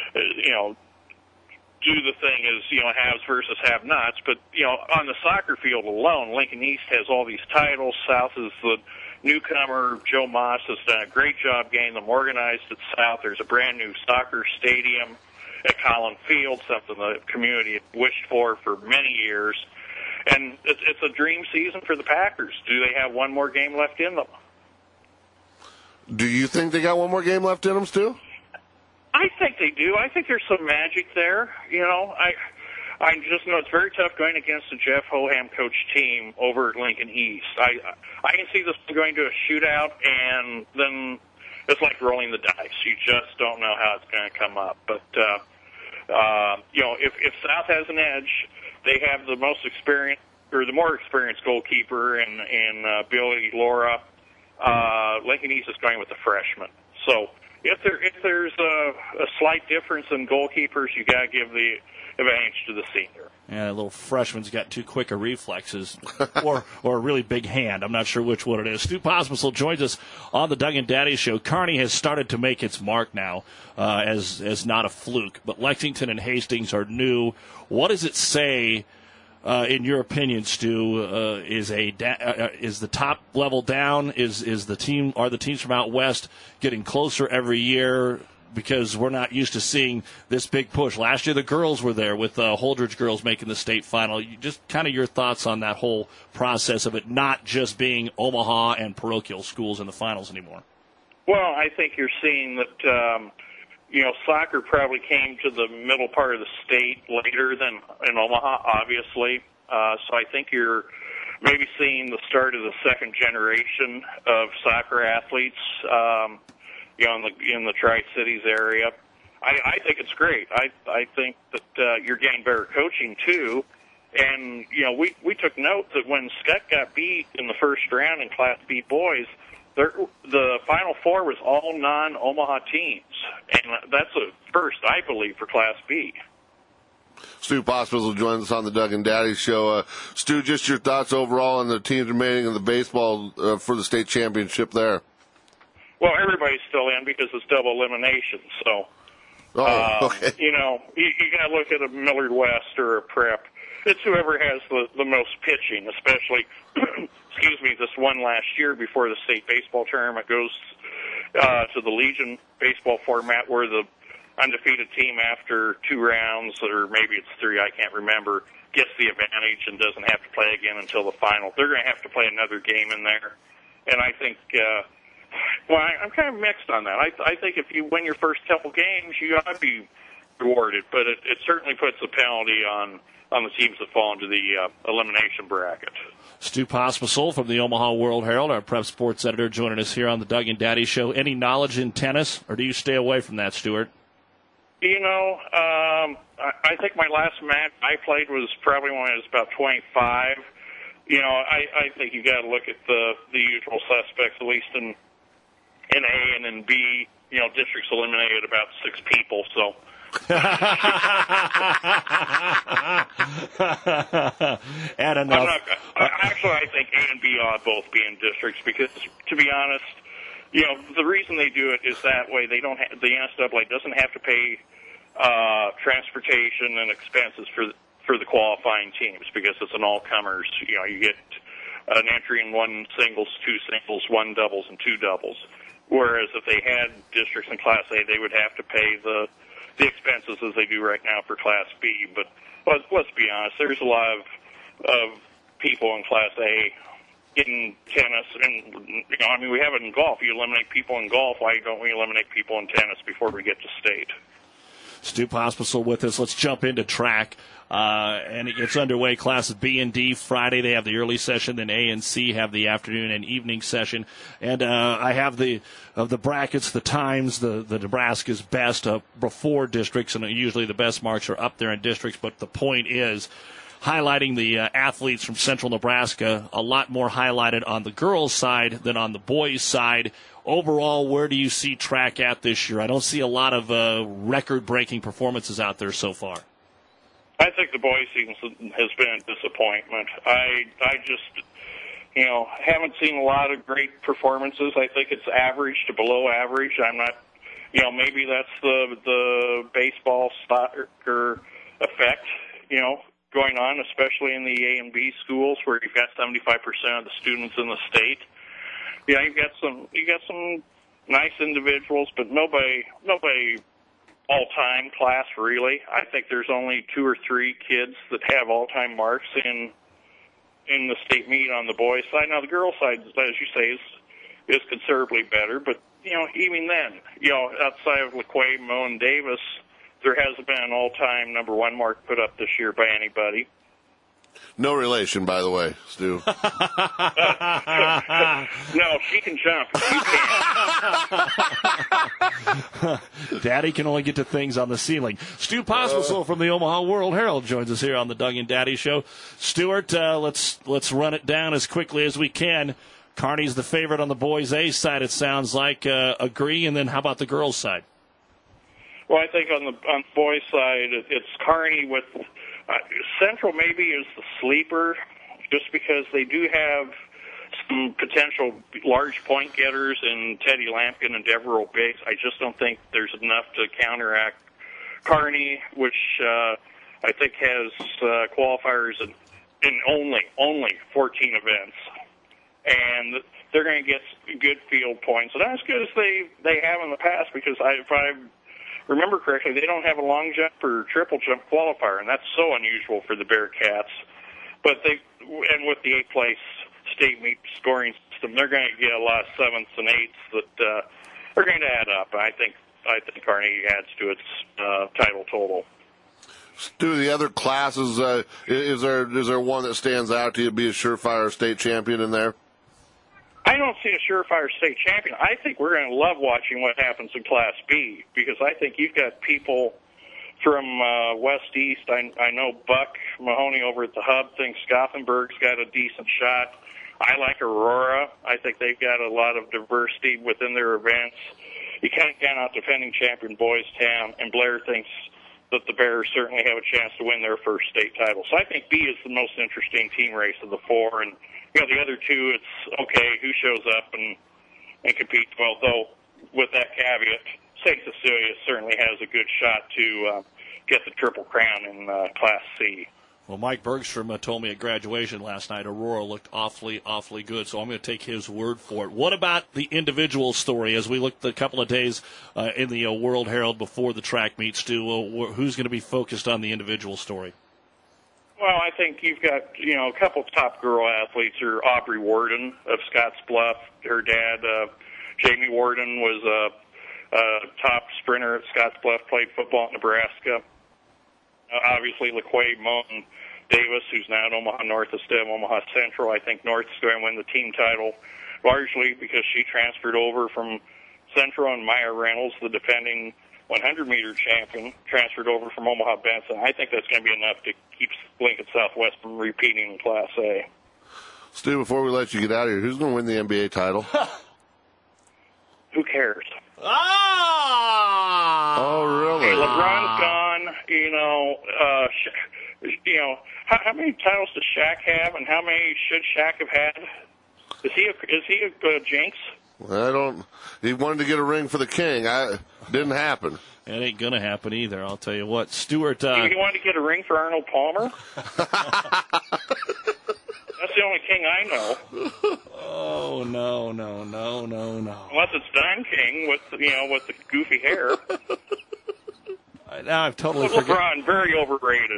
Speaker 17: do the thing is, haves versus have-nots. But, on the soccer field alone, Lincoln East has all these titles. South is the newcomer. Joe Moss has done a great job getting them organized at South. There's a brand new soccer stadium at Collin Field, something the community had wished for many years. And it's a dream season for the Packers. Do they have one more game left in them?
Speaker 3: Do you think they got one more game left in them, Stu?
Speaker 17: I think they do. I think there's some magic there. I just know it's very tough going against a Jeff Hoham coach team over at Lincoln East. I can see this going to a shootout, and then it's like rolling the dice. You just don't know how it's going to come up. But if South has an edge, they have the most experienced or the more experienced goalkeeper in Billy Laura. Lincoln East is going with the freshman. So if there's a slight difference in goalkeepers, you got to give the advantage to the senior.
Speaker 2: Yeah, a little freshman's got too quick a reflexes or a really big hand. I'm not sure which one it is. Stu Pospisil joins us on the Doug and Daddy Show. Kearney has started to make its mark now as not a fluke, but Lexington and Hastings are new. What does it say, in your opinion, Stu? Is the top level down? Are the teams from out west getting closer every year? Because we're not used to seeing this big push. Last year the girls were there with Holdridge girls making the state final. Just kind of your thoughts on that whole process of it not just being Omaha and parochial schools in the finals anymore.
Speaker 17: Well, I think you're seeing that, soccer probably came to the middle part of the state later than in Omaha, obviously. So I think you're maybe seeing the start of the second generation of soccer athletes, in the Tri-Cities area. I think it's great. I think that you're getting better coaching, too. And, we took note that when Scott got beat in the first round in Class B boys, the Final Four was all non-Omaha teams. And that's a first, I believe, for Class B.
Speaker 3: Stu Pospisil joins us on the Doug and Daddy Show. Stu, just your thoughts overall on the teams remaining in the baseball for the state championship there.
Speaker 17: Well, everybody's still in because it's double elimination. So,
Speaker 3: okay.
Speaker 17: You got to look at a Millard West or a Prep. It's whoever has the most pitching, especially, this one last year before the state baseball tournament goes to the Legion baseball format where the undefeated team after 2 rounds, or maybe it's 3, I can't remember, gets the advantage and doesn't have to play again until the final. They're going to have to play another game in there. And I think, I'm kind of mixed on that. I think if you win your first couple games, you ought to be rewarded, but it certainly puts a penalty on the teams that fall into the elimination bracket.
Speaker 2: Stu Pospisil from the Omaha World Herald, our prep sports editor, joining us here on the Doug and Daddy Show. Any knowledge in tennis, or do you stay away from that, Stuart?
Speaker 17: I think my last match I played was probably when I was about 25. I think you got to look at the usual suspects, at least in A and in B. Districts eliminated about 6 people, so.
Speaker 2: And enough.
Speaker 17: Actually, I think A and B ought both be in districts because, to be honest, the reason they do it is that way the NCAA doesn't have to pay transportation and expenses for the qualifying teams because it's an all-comers. You get an entry in 1 singles, 2 singles, 1 doubles, and 2 doubles. Whereas if they had districts in Class A, they would have to pay the expenses as they do right now for Class B. But let's be honest, there's a lot of people in Class A in tennis, and we have it in golf. You eliminate people in golf. Why don't we eliminate people in tennis before we get to state?
Speaker 2: Stu Pospisil with us. Let's jump into track. And it gets underway. Classes B and D Friday. They have the early session. Then A and C have the afternoon and evening session. And I have the brackets, the times, the Nebraska's best before districts, and usually the best marks are up there in districts. But the point is highlighting the athletes from Central Nebraska, a lot more highlighted on the girls' side than on the boys' side. Overall, where do you see track at this year? I don't see a lot of record-breaking performances out there so far.
Speaker 17: I think the boys' season has been a disappointment. I just, haven't seen a lot of great performances. I think it's average to below average. I'm not, maybe that's the baseball soccer effect, going on, especially in the A and B schools where you've got 75% of the students in the state. Yeah, you got some nice individuals, but nobody all-time class really. I think there's only 2 or 3 kids that have all-time marks in the state meet on the boys' side. Now the girls' side, as you say, is considerably better, but even then, outside of LaQuay, Moe, and Davis, there hasn't been an all-time number 1 mark put up this year by anybody.
Speaker 3: No relation, by the way, Stu.
Speaker 17: No, she can jump. You can't.
Speaker 2: Daddy can only get to things on the ceiling. Stu Pospisil from the Omaha World Herald joins us here on the Doug and Daddy Show. Stuart, let's run it down as quickly as we can. Kearney's the favorite on the boys' A side, it sounds like. Agree, and then how about the girls' side?
Speaker 17: Well, I think on the boys' side, it's Kearney with Central maybe is the sleeper, just because they do have some potential large point getters in Teddy Lampkin and Devereaux Biggs. I just don't think there's enough to counteract Kearney, which I think has qualifiers in only 14 events, and they're going to get good field points, and not as good as they have in the past, because if I remember correctly, they don't have a long jump or triple jump qualifier, and that's so unusual for the Bearcats. But and with the 8th place state meet scoring system, they're going to get a lot of 7ths and 8ths that are going to add up. I think Kearney adds to its title total.
Speaker 3: Stu, the other classes, is there one that stands out to you, be a surefire state champion in there?
Speaker 17: I don't see a surefire state champion. I think we're going to love watching what happens in Class B, because I think you've got people from West East. I know Buck Mahoney over at the Hub thinks Gothenburg's got a decent shot. I like Aurora. I think they've got a lot of diversity within their events. You can't count out defending champion Boys Town, and Blair thinks that the Bears certainly have a chance to win their first state title. So I think B is the most interesting team race of the 4, and the other 2, it's okay who shows up and competes well. Though with that caveat, St. Cecilia certainly has a good shot to get the Triple Crown in Class C.
Speaker 2: Well, Mike Bergstrom told me at graduation last night Aurora looked awfully, awfully good, so I'm going to take his word for it. What about the individual story as we looked a couple of days in the World Herald before the track meets, Stu? Who's going to be focused on the individual story?
Speaker 17: Well, I think you've got, a couple top girl athletes are Aubrey Warden of Scotts Bluff. Her dad, Jamie Warden, was top sprinter at Scottsbluff, played football at Nebraska. Obviously, LaQuay Mountain Davis, who's now at Omaha North instead of Omaha Central. I think North's going to win the team title largely because she transferred over from Central, and Maya Reynolds, the defending 100-meter champion, transferred over from Omaha Benson. I think that's going to be enough to keep Lincoln Southwest from repeating in Class A.
Speaker 3: Stu, before we let you get out of here, who's going to win the NBA title?
Speaker 17: Who cares?
Speaker 3: Oh, really?
Speaker 17: LeBron's gone. How many titles does Shaq have, and how many should Shaq have had? Is he a jinx?
Speaker 3: He wanted to get a ring for the king. Didn't happen.
Speaker 2: It ain't gonna happen either. I'll tell you what, Stuart.
Speaker 17: He wanted to get a ring for Arnold Palmer. That's the only king I know.
Speaker 2: Oh no!
Speaker 17: Unless it's Don King with the goofy hair.
Speaker 2: Now I've totally
Speaker 17: LeBron,
Speaker 2: forgotten.
Speaker 17: very overrated.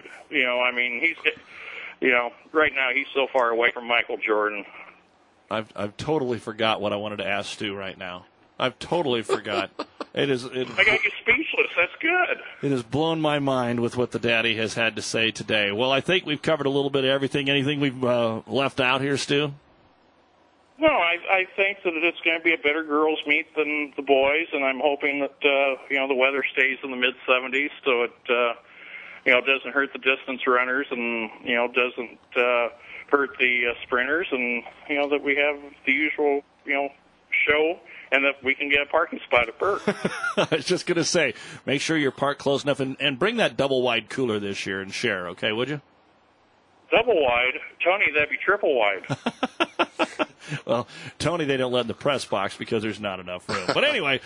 Speaker 17: Right now he's so far away from Michael Jordan.
Speaker 2: I've totally forgot what I wanted to ask Stu right now. I've totally forgot. I got
Speaker 17: you speechless. That's good.
Speaker 2: It has blown my mind with what the daddy has had to say today. Well, I think we've covered a little bit of everything. Anything we've left out here, Stu?
Speaker 17: No, I think that it's going to be a better girls' meet than the boys, and I'm hoping that the weather stays in the mid-70s, so it doesn't hurt the distance runners, and doesn't hurt the sprinters, and that we have the usual show, and that we can get a parking spot at Burke.
Speaker 2: I was just going to say, make sure you're parked close enough, and bring that double-wide cooler this year and share, okay, would you?
Speaker 17: Double wide? Tony, that'd be triple wide.
Speaker 2: Well, Tony, they don't let in the press box because there's not enough room. But anyway,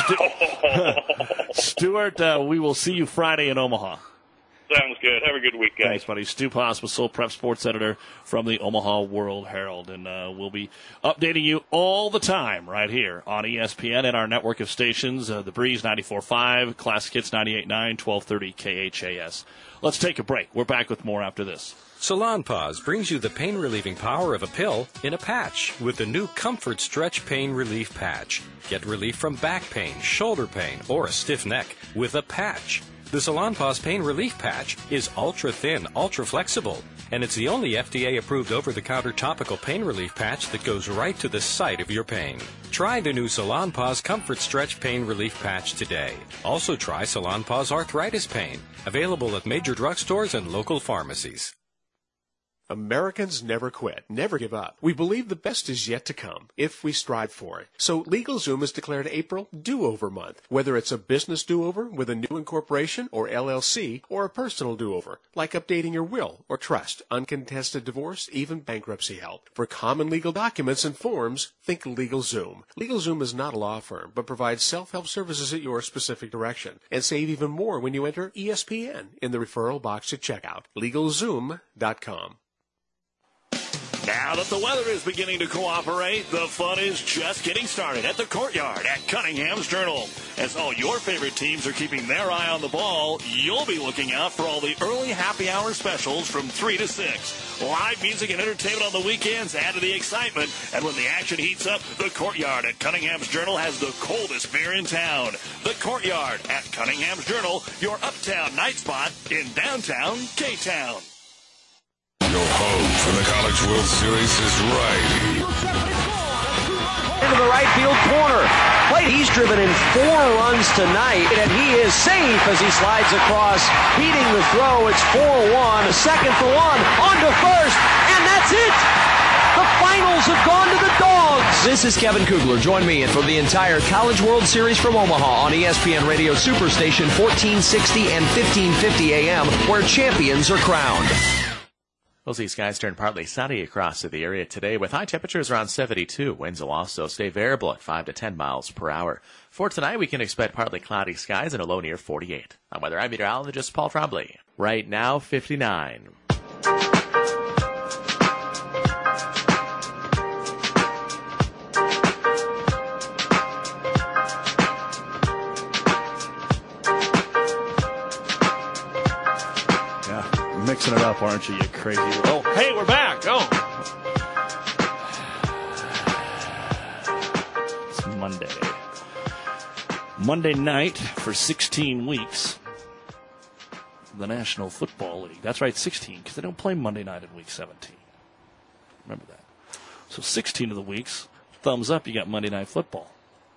Speaker 2: Stuart, we will see you Friday in Omaha.
Speaker 17: Sounds good. Have a good week, guys.
Speaker 2: Thanks, buddy. Stu Pospisil, Prep Sports Editor from the Omaha World Herald. And we'll be updating you all the time right here on ESPN and our network of stations, The Breeze 94.5, Classic Hits 98.9, 1230 KHAS. Let's take a break. We're back with more after this.
Speaker 18: Salonpas brings you the pain-relieving power of a pill in a patch with the new Comfort Stretch Pain Relief Patch. Get relief from back pain, shoulder pain, or a stiff neck with a patch. The Salonpas Pain Relief Patch is ultra-thin, ultra-flexible, and it's the only FDA-approved over-the-counter topical pain relief patch that goes right to the site of your pain. Try the new Salonpas Comfort Stretch Pain Relief Patch today. Also try Salonpas Arthritis Pain, available at major drugstores and local pharmacies.
Speaker 19: Americans never quit, never give up. We believe the best is yet to come, if we strive for it. So LegalZoom has declared April Do-Over Month. Whether it's a business do-over with a new incorporation or LLC, or a personal do-over, like updating your will or trust, uncontested divorce, even bankruptcy help. For common legal documents and forms, think LegalZoom. LegalZoom is not a law firm, but provides self-help services at your specific direction. And save even more when you enter ESPN in the referral box at checkout. LegalZoom.com.
Speaker 2: Now that the weather is beginning to cooperate, the fun is just getting started at the Courtyard at Cunningham's Journal. As all your favorite teams are keeping their eye on the ball, you'll be looking out for all the early happy hour specials from 3 to 6. Live music and entertainment on the weekends add to the excitement. And when the action heats up, the Courtyard at Cunningham's Journal has the coldest beer in town. The Courtyard at Cunningham's Journal, your uptown night spot in downtown K-Town.
Speaker 1: Your home for the College World Series is right.
Speaker 20: Into the right field corner. He's driven in 4 runs tonight, and he is safe as he slides across, beating the throw. It's 4-1, a second for one, on to first, and that's it! The finals have gone to the Dogs!
Speaker 9: This is Kevin Kugler. Join me and for the entire College World Series from Omaha on ESPN Radio Superstation 1460 and 1550 AM, where champions are crowned.
Speaker 11: We'll see skies turn partly sunny across the area today with high temperatures around 72. Winds will also stay variable at 5 to 10 miles per hour. For tonight, we can expect partly cloudy skies and a low near 48. I'm meteorologist Paul Trombley. Right now, 59.
Speaker 2: Mixing it up, aren't you crazy? Oh, hey, we're back. Oh. It's Monday. Monday night for 16 weeks. The National Football League. That's right, 16, because they don't play Monday night in week 17. Remember that. So 16 of the weeks, thumbs up, you got Monday Night Football.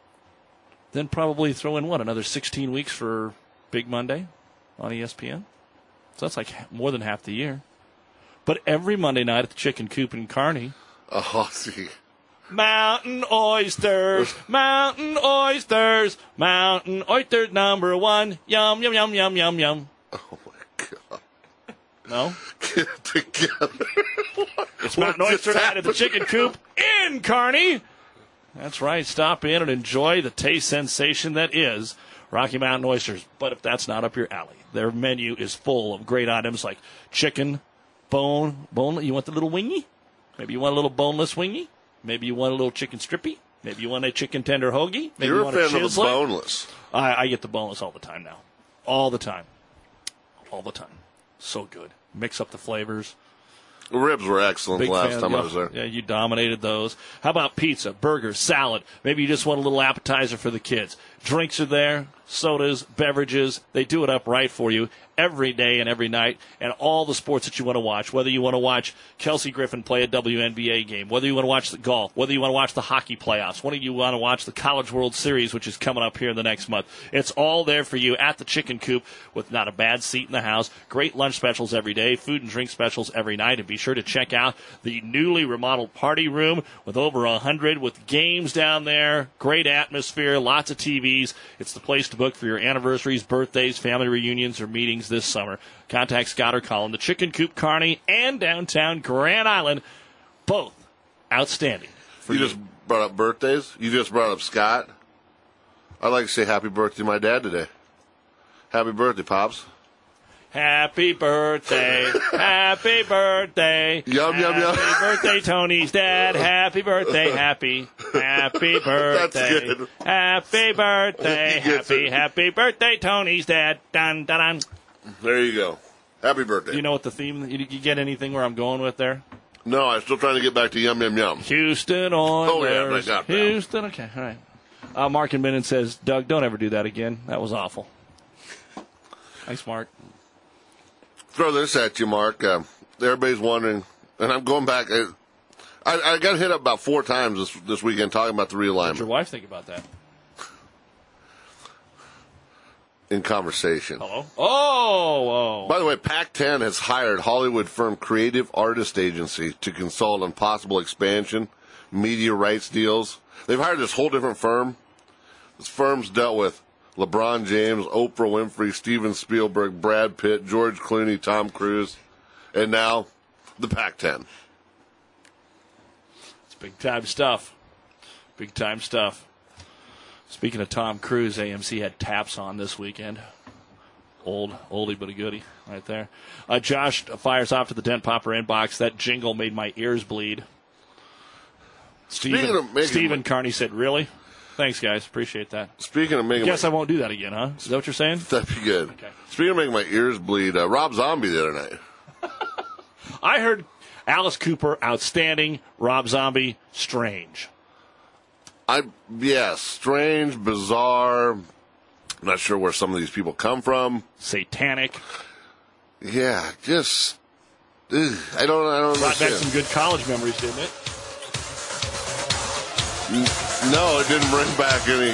Speaker 2: Then probably throw in, another 16 weeks for Big Monday on ESPN? So that's like more than half the year. But every Monday night at the Chicken Coop in Kearney.
Speaker 3: Oh, see.
Speaker 2: Mountain oysters, mountain oysters, mountain oysters number one. Yum, yum, yum, yum, yum, yum.
Speaker 3: Oh, my God.
Speaker 2: No?
Speaker 3: Get it together.
Speaker 2: It's Mountain Oyster Night at the Chicken Coop in Kearney. That's right. Stop in and enjoy the taste sensation that is Rocky Mountain Oysters. But if that's not up your alley, their menu is full of great items like chicken, bone. You want the little wingy? Maybe you want a little boneless wingy? Maybe you want a little chicken strippy? Maybe you want a chicken tender hoagie? Maybe
Speaker 3: You're
Speaker 2: you want
Speaker 3: a fan of the
Speaker 2: chislet?
Speaker 3: boneless.
Speaker 2: I get the boneless all the time now. All the time. All the time. So good. Mix up the flavors.
Speaker 3: The ribs were excellent last time I was there.
Speaker 2: Yeah, you dominated those. How about pizza, burger, salad? Maybe you just want a little appetizer for the kids. Drinks are there, sodas, beverages. They do it up right for you every day and every night, and all the sports that you want to watch, whether you want to watch Kelsey Griffin play a WNBA game, whether you want to watch the golf, whether you want to watch the hockey playoffs, whether you want to watch the College World Series, which is coming up here in the next month. It's all there for you at the Chicken Coop with not a bad seat in the house. Great lunch specials every day, food and drink specials every night, and be sure to check out the newly remodeled party room with over 100 with games down there. Great atmosphere, lots of TVs. It's the place to book for your anniversaries, birthdays, family reunions, or meetings this summer. Contact Scott or Colin. The Chicken Coop, Kearney, and downtown Grand Island, both outstanding.
Speaker 3: You just brought up birthdays? You just brought up Scott? I'd like to say happy birthday to my dad today. Happy birthday, Pops.
Speaker 2: Happy birthday, happy birthday.
Speaker 3: Yum, yum, yum.
Speaker 2: Happy birthday, Tony's dad. Happy birthday, happy birthday.
Speaker 3: That's good.
Speaker 2: Happy birthday, happy birthday, Tony's dad. Dun, dun, dun.
Speaker 3: There you go. Happy birthday.
Speaker 2: You know what the theme, you get anything where I'm going with there?
Speaker 3: No, I'm still trying to get back to Yum, Yum, Yum.
Speaker 2: Houston Oilers.
Speaker 3: Oh, yeah, I got that.
Speaker 2: Houston, okay, all right. Mark in Minden says, Doug, don't ever do that again. That was awful. Thanks, Mark.
Speaker 3: Throw this at you, Mark. Everybody's wondering, and I'm going back. I got hit up about 4 times this weekend talking about the realignment.
Speaker 2: What'd your wife think about that?
Speaker 3: In conversation.
Speaker 2: Hello? Oh.
Speaker 3: By the way, Pac-10 has hired Hollywood firm Creative Artist Agency to consult on possible expansion, media rights deals. They've hired this whole different firm. This firm's dealt with LeBron James, Oprah Winfrey, Steven Spielberg, Brad Pitt, George Clooney, Tom Cruise, and now the Pac-10.
Speaker 2: It's big-time stuff. Big-time stuff. Speaking of Tom Cruise, AMC had Taps on this weekend. Oldie but a goodie right there. Josh fires off to the Dent Popper inbox. That jingle made my ears bleed. Stephen Carney said, really? Thanks, guys. Appreciate that.
Speaker 3: Speaking of making,
Speaker 2: guess I won't do that again, huh? Is that what you're saying?
Speaker 3: That'd be good.
Speaker 2: Okay.
Speaker 3: Speaking of making my ears bleed, Rob Zombie the other night.
Speaker 2: I heard Alice Cooper, outstanding. Rob Zombie, strange.
Speaker 3: Strange, bizarre. I'm not sure where some of these people come from.
Speaker 2: Satanic.
Speaker 3: Yeah, just I don't
Speaker 2: Brought
Speaker 3: understand.
Speaker 2: back some good college memories, didn't it?
Speaker 3: No, it didn't bring back any.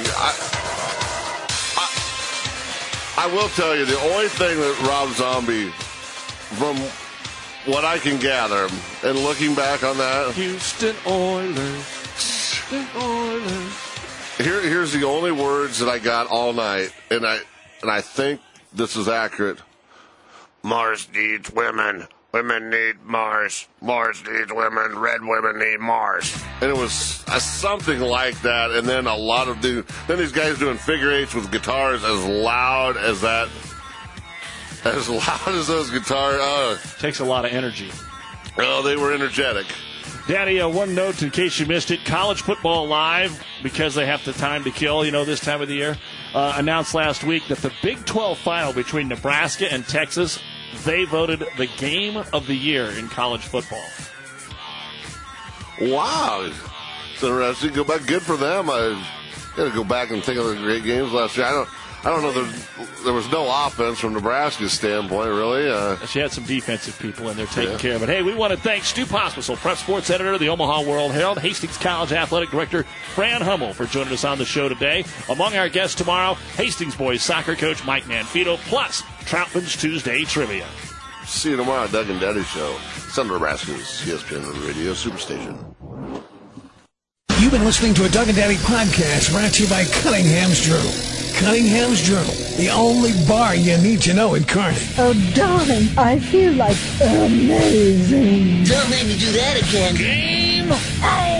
Speaker 3: I will tell you, the only thing that Rob Zombie, from what I can gather, and looking back on that,
Speaker 2: Houston Oilers. Houston Oilers.
Speaker 3: Here's the only words that I got all night, and I think this is accurate. Mars needs women. Women need Mars. Mars needs women. Red women need Mars. And it was something like that. And then a lot of then these guys doing figure eights with guitars as loud as that. As loud as those guitars.
Speaker 2: Takes a lot of energy.
Speaker 3: Oh, they were energetic.
Speaker 2: Daddy, one note in case you missed it. College Football Live, because they have the time to kill, this time of the year, announced last week that the Big 12 final between Nebraska and Texas, they voted the game of the year in college football.
Speaker 3: Wow. It's interesting. Go back. Good for them. got to go back and think of the great games last year. I don't know. There was no offense from Nebraska's standpoint, really.
Speaker 2: She had some defensive people in there taking care of it. Hey, we want to thank Stu Pospisil, Prep Sports Editor of the Omaha World Herald, Hastings College Athletic Director Fran Hummel for joining us on the show today. Among our guests tomorrow, Hastings boys soccer coach Mike Manfito, plus Troutman's Tuesday Trivia.
Speaker 3: See you tomorrow, Doug and Daddy Show. Central Nebraska's ESPN Radio Superstation.
Speaker 1: You've been listening to a Doug and Daddy podcast brought to you by Cunningham's Journal. Cunningham's Journal, the only bar you need to know in Kearney.
Speaker 21: Oh, darling, I feel like amazing.
Speaker 22: Don't make me do that again.
Speaker 1: Game